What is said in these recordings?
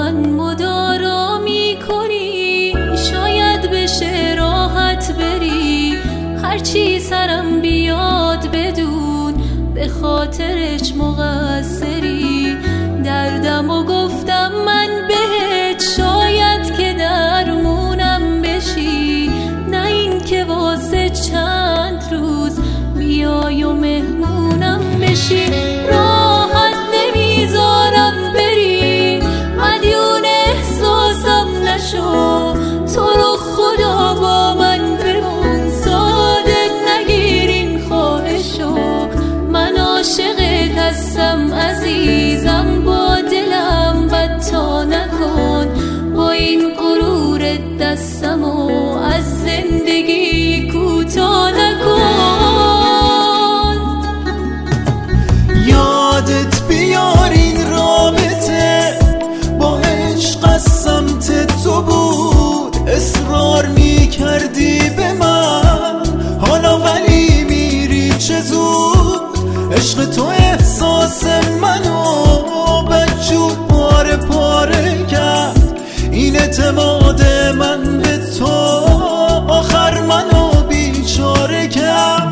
من مدارا میکنی، شاید بشه راحت بری. هرچی سرم بیاد بدون به خاطرش مقصری. دردم و گفتم من بهت، شاید که درمونم بشی. نه این که واسه چند روز بیای و مهمونم بشی. راحت نمیذارم بری، مدیون احساسم نشو. تو رو خدا با من بمون، صادق نگیر این خواهشو. من عاشقت هستم عزیزم، با دلم بدتا نکن. با این غرور دستمو از زندگی کوتاه نکن. یادت بیار این رابطه با عشق از سمت تو بود. اصرار میکردی به من، حالا ولی میری چه زود. عشق تو احساس منو بدجور پاره پاره کرد. این اعتماد من به تو آخر منو بیچاره کرد.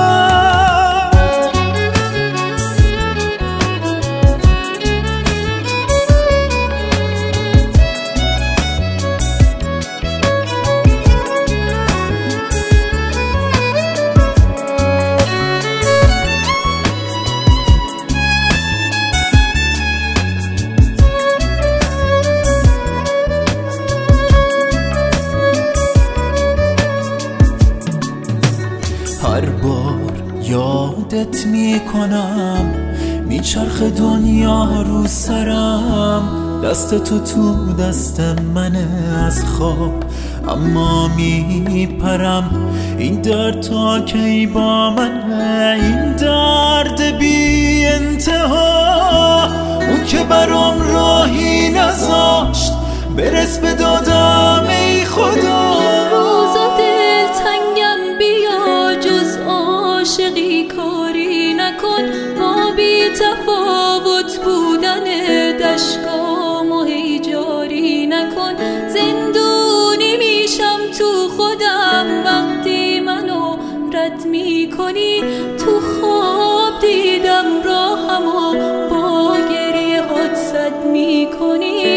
هر بار یادت میکنم میچرخ دنیا رو سرم. دست تو دست منه از خواب اما میپرم. این درد تا کی با منه، این درد بی انتها. اون که برام راهی نذاشت برس به دادم ای خدا. روزا دلتنگم بیا، جز عاشقی کاری نکن. با بی تفاوت بودن دشکامو هی جاری نکن. زندونی میشم تو خودم وقتی منو رد میکنی. تو خواب دیدم راهمو با گریه هات سد میکنی.